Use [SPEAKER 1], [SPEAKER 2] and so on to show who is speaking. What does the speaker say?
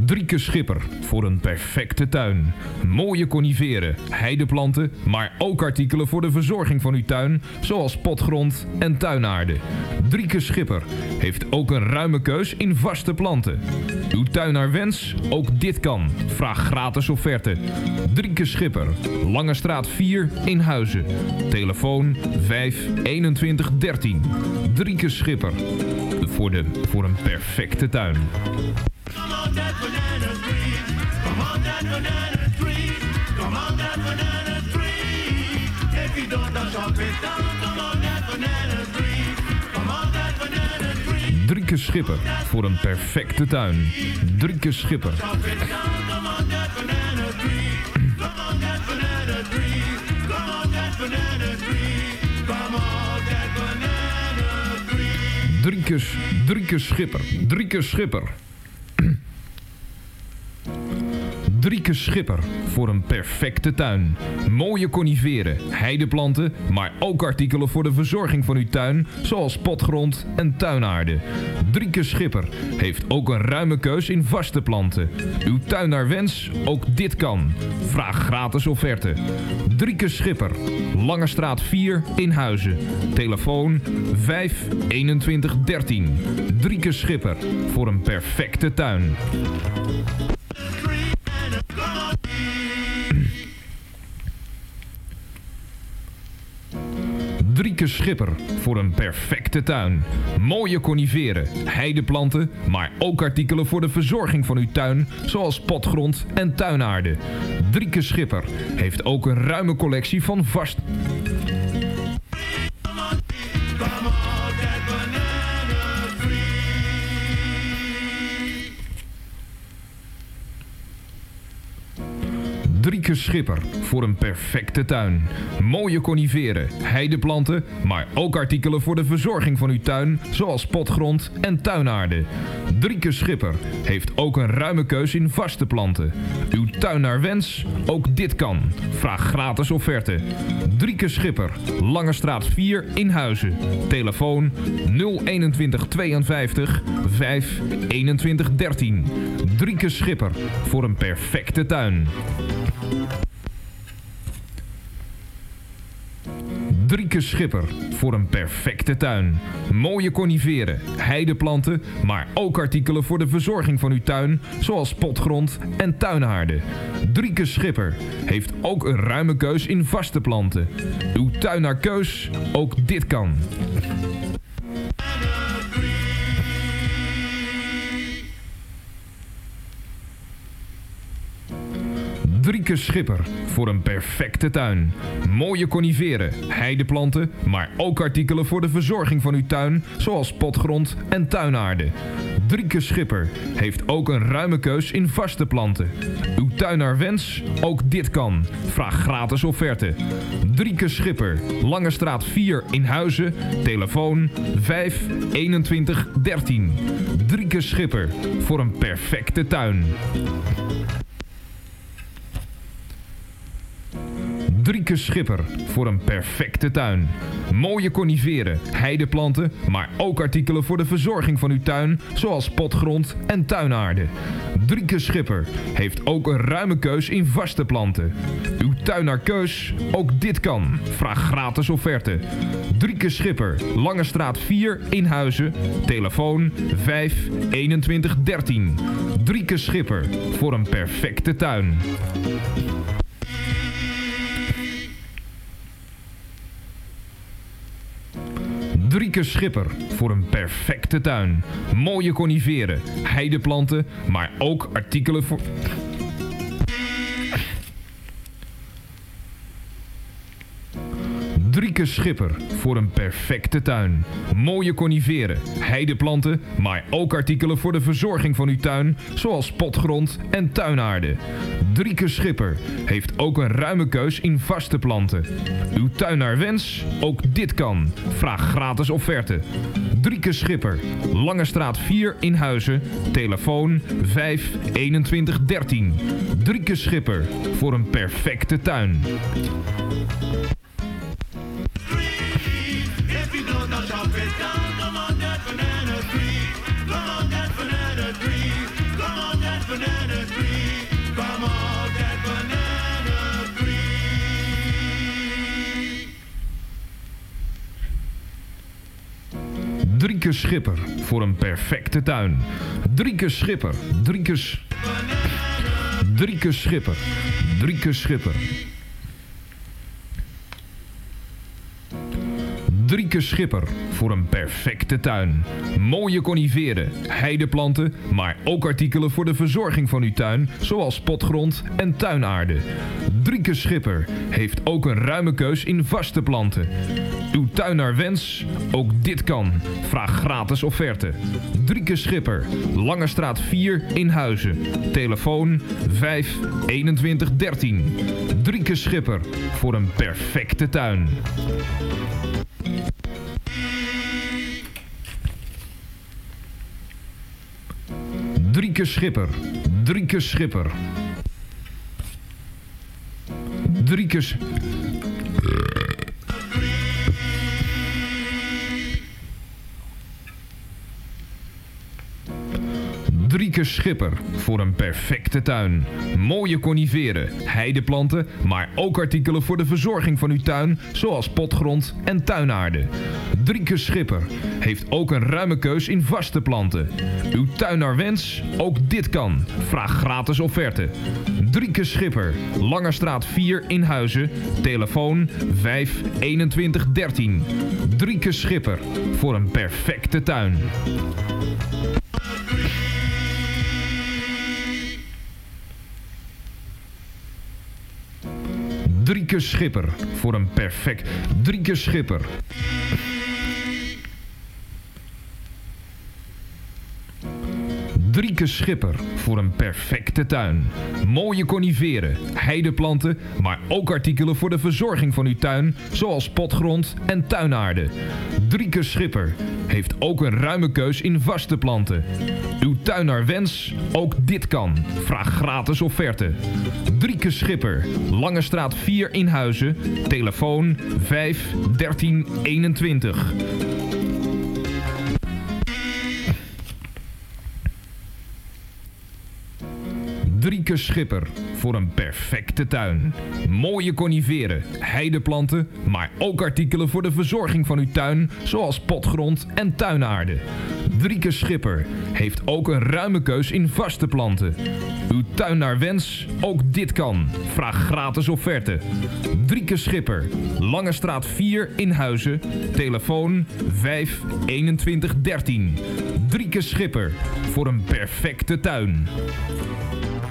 [SPEAKER 1] Drieke Schipper voor een perfecte tuin. Mooie coniferen, heideplanten, maar ook artikelen voor de verzorging van uw tuin, zoals potgrond en tuinaarde. Drieke Schipper heeft ook een ruime keus in vaste planten. Uw tuin naar wens? Ook dit kan. Vraag gratis offerte. Drieke Schipper, Langestraat 4 in Huizen. Telefoon 5 21 13. Drieke Schipper voor een perfecte tuin.
[SPEAKER 2] Come on that banana tree, come on that banana tree, come on that banana tree. If you don't chop it down, come on that banana tree, come on that banana tree.
[SPEAKER 1] Drieke Schipper voor een perfecte tuin. Drieke Schipper.
[SPEAKER 2] Chop it down, come on that banana tree, come on that banana tree, come on that banana tree, come on that banana tree.
[SPEAKER 1] Drieke Schipper. Drieke Schipper. Drieke Schipper voor een perfecte tuin. Mooie coniferen, heideplanten, maar ook artikelen voor de verzorging van uw tuin, zoals potgrond en tuinaarde. Drieke Schipper heeft ook een ruime keus in vaste planten. Uw tuin naar wens? Ook dit kan. Vraag gratis offerte. Drieke Schipper, Langestraat 4 in Huizen. Telefoon 5 21 13. Drieke Schipper voor een perfecte tuin. Drieke Schipper voor een perfecte tuin. Mooie coniferen, heideplanten, maar ook artikelen voor de verzorging van uw tuin, zoals potgrond en tuinaarde. Drieke Schipper heeft ook een ruime collectie van vast... Drieke Schipper voor een perfecte tuin. Mooie coniferen, heideplanten, maar ook artikelen voor de verzorging van uw tuin, zoals potgrond en tuinaarde. Drieke Schipper heeft ook een ruime keus in vaste planten. Uw tuin naar wens? Ook dit kan. Vraag gratis offerte. Drieke Schipper, Langestraat 4 in Huizen. Telefoon 021 52 5 21 13. Drieke Schipper voor een perfecte tuin. Drieke Schipper voor een perfecte tuin. Mooie coniferen, heideplanten, maar ook artikelen voor de verzorging van uw tuin, zoals potgrond en tuinaarde. Drieke Schipper heeft ook een ruime keus in vaste planten. Uw tuin naar keus? Ook dit kan. Drieke Schipper voor een perfecte tuin. Mooie coniferen, heideplanten, maar ook artikelen voor de verzorging van uw tuin, zoals potgrond en tuinaarde. Drieke Schipper heeft ook een ruime keus in vaste planten. Uw tuin naar wens? Ook dit kan. Vraag gratis offerte. Drieke Schipper, Langestraat 4 in Huizen. Telefoon 5 21 13. Drieke Schipper voor een perfecte tuin. Drieke Schipper voor een perfecte tuin. Mooie coniferen, heideplanten, maar ook artikelen voor de verzorging van uw tuin, zoals potgrond en tuinaarde. Drieke Schipper heeft ook een ruime keus in vaste planten. Uw tuin naar keus? Ook dit kan. Vraag gratis offerte. Drieke Schipper, Langestraat 4 in Huizen. Telefoon 5 21 13. Drieke Schipper voor een perfecte tuin. Drieke Schipper voor een perfecte tuin. Mooie coniferen, heideplanten, maar ook artikelen voor... Drieke Schipper voor een perfecte tuin. Mooie coniferen, heideplanten, maar ook artikelen voor de verzorging van uw tuin, zoals potgrond en tuinaarde. Drieke Schipper heeft ook een ruime keus in vaste planten. Uw tuin naar wens? Ook dit kan. Vraag gratis offerte. Drieke Schipper, Langestraat 4 in Huizen. Telefoon 5 21 13. Drieke Schipper voor een perfecte tuin.
[SPEAKER 2] Come on that banana tree, come on that banana tree, come on that banana tree. Come on, that banana tree.
[SPEAKER 1] Drieke Schipper voor een perfecte tuin. Drieke Schipper, Drieke Schipper, Drieke Schipper. Drieke Schipper voor een perfecte tuin. Mooie coniferen, heideplanten, maar ook artikelen voor de verzorging van uw tuin, zoals potgrond en tuinaarde. Drieke Schipper heeft ook een ruime keus in vaste planten. Uw tuin naar wens? Ook dit kan. Vraag gratis offerte. Drieke Schipper, Langestraat 4 in Huizen. Telefoon 5 21 13. Drieke Schipper voor een perfecte tuin. Drieke Schipper, Drieke Schipper. Drieke Drieke Schipper voor een perfecte tuin. Mooie coniferen, heideplanten, maar ook artikelen voor de verzorging van uw tuin, zoals potgrond en tuinaarde. Drieke Schipper heeft ook een ruime keus in vaste planten. Uw tuin naar wens? Ook dit kan. Vraag gratis offerte. Drieke Schipper, Langestraat 4 in Huizen. Telefoon 5 21 13. Drieke Schipper voor een perfecte tuin. Drieke Schipper voor een perfect... Drieke Schipper. Drieke Schipper voor een perfecte tuin. Mooie coniferen, heideplanten, maar ook artikelen voor de verzorging van uw tuin, zoals potgrond en tuinaarde. Drieke Schipper heeft ook een ruime keus in vaste planten. Uw tuin naar wens? Ook dit kan. Vraag gratis offerte. Drieke Schipper, Langestraat 4 in Huizen. Telefoon 5 13 21. Drieke Schipper voor een perfecte tuin. Mooie coniferen, heideplanten, maar ook artikelen voor de verzorging van uw tuin, zoals potgrond en tuinaarde. Drieke Schipper heeft ook een ruime keus in vaste planten. Uw tuin naar wens? Ook dit kan. Vraag gratis offerte. Drieke Schipper, Langestraat 4 in Huizen. Telefoon 5 21 13. Drieke Schipper voor een perfecte tuin.